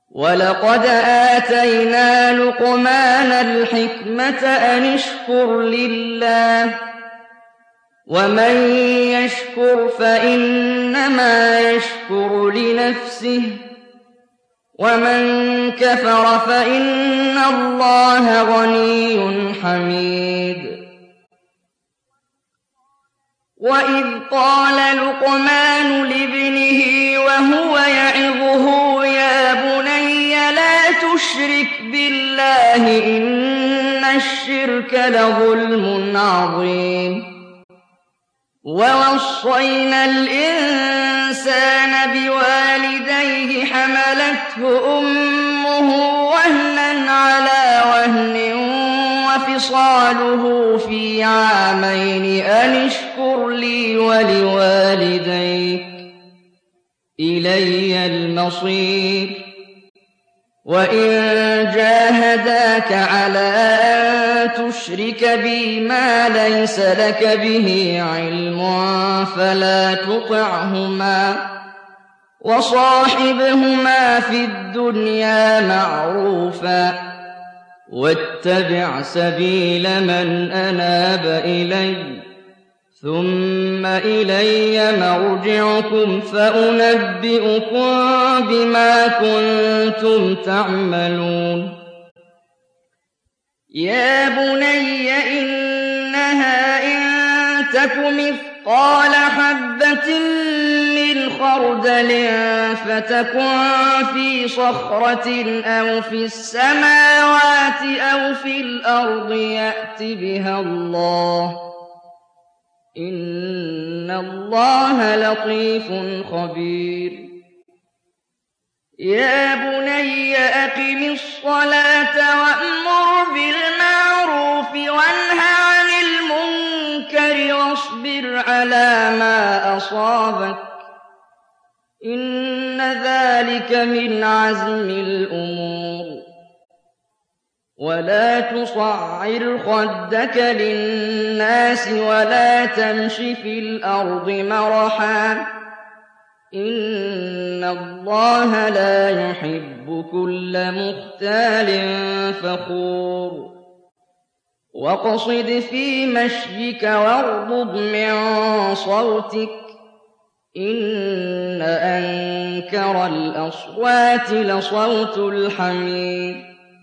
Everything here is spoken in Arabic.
وَلَقَدْ آتَيْنَا لُقْمَانَ الْحِكْمَةَ أَنِ اشْكُرْ لِلَّهِ ۚ وَمَن يَشْكُرْ فَإِنَّمَا يَشْكُرُ لِنَفْسِهِ ۖ وَمَن كَفَرَ فَإِنَّ اللَّهَ غَنِيٌّ حَمِيدٌ. وَإِذْ قَالَ لُقْمَانُ لِابْنِهِ وَهُوَ يَعِظُهُ يَا بُنَيَّ لَا تُشْرِكْ بِاللَّهِ ۖ إِنَّ الشِّرْكَ لَظُلْمٌ عَظِيمٌ. وَوَصَّيْنَا الْإِنسَانَ بِوَالِدَيْهِ حَمَلَتْهُ أُمُّهُ وَهْنًا عَلَىٰ وَهْنٍ وَفِصَالُهُ فِي عَامَيْنِ أَنِ اشْكُرْ لِي وَلِوَالِدَيْكَ إِلَيَّ الْمَصِيرُ. وَإِن جَاهَدَاكَ عَلَىٰ أَن تُشْرِكَ بِي مَا لَيْسَ لَكَ بِهِ عِلْمٌ فَلَا تُطِعْهُمَا ۖ وَصَاحِبْهُمَا فِي الدُّنْيَا مَعْرُوفًا ۖ وَاتَّبِعْ سَبِيلَ مَنْ أَنَابَ إِلَيَّ ۚ ثُمَّ إِلَيَّ مَرْجِعُكُمْ فَأُنَبِّئُكُم بِمَا كُنتُمْ تَعْمَلُونَ. يَا بُنَيَّ إِنَّهَا إِن تَكُ مِثْقَالَ حَبَّةٍ مِّنْ خَرْدَلٍ فَتَكُن فِي صَخْرَةٍ أَوْ فِي السَّمَاوَاتِ أَوْ فِي الْأَرْضِ يَأْتِ بِهَا اللَّهُ ۚ إِنَّ اللَّهَ لَطِيفٌ خَبِيرٌ. يَا بُنَيَّ أَقِمِ الصَّلَاةَ وَأْمُرْ بِالْمَعْرُوفِ وَانْهَ عَنِ الْمُنكَرِ وَاصْبِرْ عَلَىٰ مَا أَصَابَكَ ۖ إِنَّ ذَٰلِكَ مِنْ عَزْمِ الْأُمُورِ. وَلَا تُصَعِّرْ خَدَّكَ لِلنَّاسِ وَلَا تَمْشِ فِي الْأَرْضِ مَرَحًا ۖ إِنَّ اللَّهَ لَا يُحِبُّ كُلَّ مُخْتَالٍ فَخُورٍ. وَاقْصِدْ فِي مَشْيِكَ وَاغْضُضْ مِن صَوْتِكَ ۚ إِنَّ أَنكَرَ الْأَصْوَاتِ لَصَوْتُ الْحَمِيرِ.